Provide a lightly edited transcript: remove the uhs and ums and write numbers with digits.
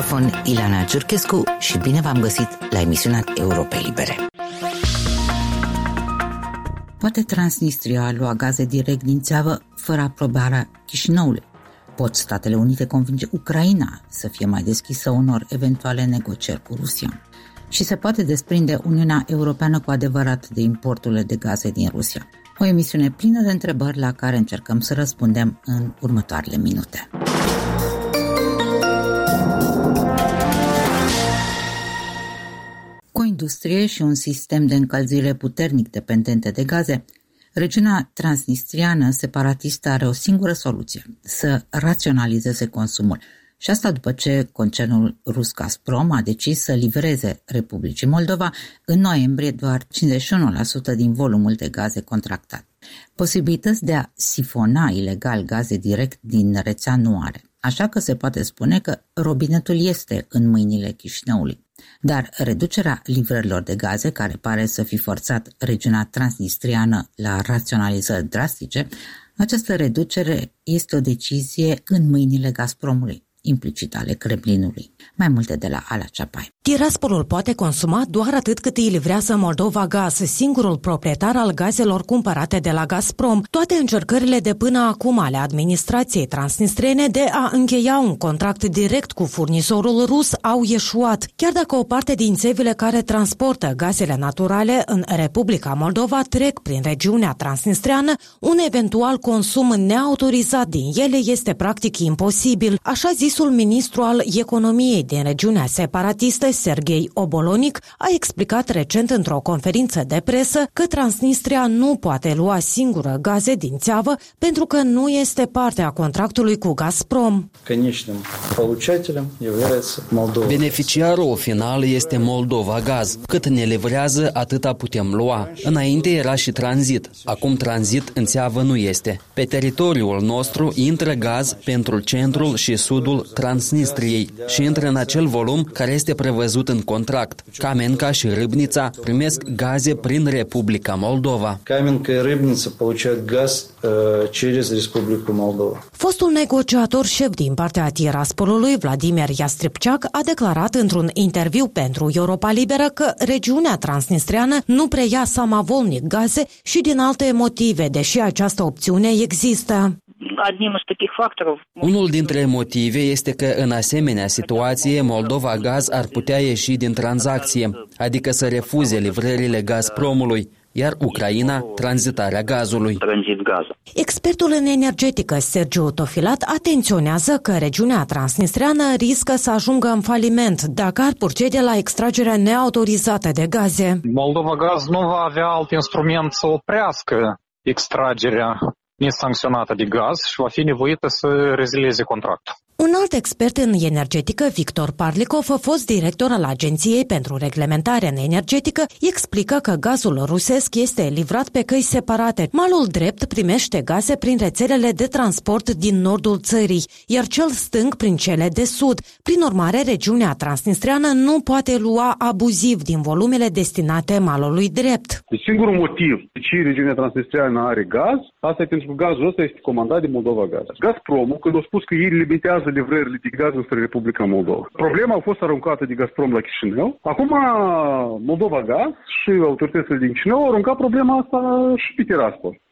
microfon Ileana Ciurchescu și bine v-am găsit la emisiunea Europei Libere. Poate Transnistria lua gaze direct din țeavă fără aprobarea Chișinăului? Pot Statele Unite convinge Ucraina să fie mai deschisă unor eventuale negocieri cu Rusia? Și se poate desprinde Uniunea Europeană cu adevărat de importurile de gaze din Rusia? O emisiune plină de întrebări la care încercăm să răspundem în următoarele minute. Cu o industrie și un sistem de încălzire puternic dependente de gaze, regiunea transnistriană separatistă are o singură soluție: să raționalizeze consumul. Și asta după ce concernul rus Gazprom a decis să livreze Republicii Moldova în noiembrie doar 51% din volumul de gaze contractat. Posibilități de a sifona ilegal gaze direct din rețea nu are, așa că se poate spune că robinetul este în mâinile Chișinăului. Dar reducerea livrărilor de gaze, care pare să fi forțat regiunea transnistriană la raționalizări drastice, această reducere este o decizie în mâinile Gazpromului, implicit ale Kremlinului. Mai multe de la Ala Ceapai. Tiraspolul poate consuma doar atât cât îi livrează Moldova Gaz, singurul proprietar al gazelor cumpărate de la Gazprom. Toate încercările de până acum ale administrației transnistrene de a încheia un contract direct cu furnizorul rus au eșuat, chiar dacă o parte din țevile care transportă gazele naturale în Republica Moldova trec prin regiunea transnistreană, un eventual consum neautorizat din ele este practic imposibil, așa zisul ministru al economiei din regiunea separatistă, Serghei Obolonic, a explicat recent într-o conferință de presă că Transnistria nu poate lua singură gaze din țeavă pentru că nu este parte a contractului cu Gazprom. Beneficiarul final este Moldova Gaz. Cât ne livrează, atâta putem lua. Înainte era și tranzit. Acum tranzit în țeavă nu este. Pe teritoriul nostru intră gaz pentru centrul și sudul Transnistriei și intră în acel volum care este prevăzut în contract. Kamenka și Râbnița primesc gaze prin Republica Moldova. Kamenka și Râbnița получают gaz через Republica Moldova. Fostul negociator șef din partea Tiraspolului, Vladimir Yastrepchak, a declarat într-un interviu pentru Europa Liberă că regiunea transnistriană nu preia samavolnic gaze și din alte motive, deși această opțiune există. Unul dintre motive este că în asemenea situație Moldova Gaz ar putea ieși din tranzacție, adică să refuze livrările Gazpromului, iar Ucraina tranzitarea gazului. Expertul în energetică Sergiu Tofilat atenționează că regiunea transnistreană riscă să ajungă în faliment dacă ar procede la extragerea neautorizată de gaze. Moldova Gaz nu va avea alt instrument să oprească extragerea nesancționată de gaz și va fi nevoită să rezilieze contractul. Un alt expert în energetică, Victor Parlikov, fost director al Agenției pentru Reglementare Energetică, explică că gazul rusesc este livrat pe căi separate. Malul drept primește gaze prin rețelele de transport din nordul țării, iar cel stâng prin cele de sud. Prin urmare, regiunea transnistreană nu poate lua abuziv din volumele destinate malului drept. Singurul motiv de ce regiunea transnistreană are gaz, asta e pentru că gazul ăsta este comandat de Moldova Gaz. Gazpromul, când a spus că ei limitează livrările de gaz înspre Republica Moldova. Problema a fost aruncată de Gazprom la Chișinău. Acum Moldova Gaz și autoritățile din Chișinău au aruncat problema asta și pe Tiraspol.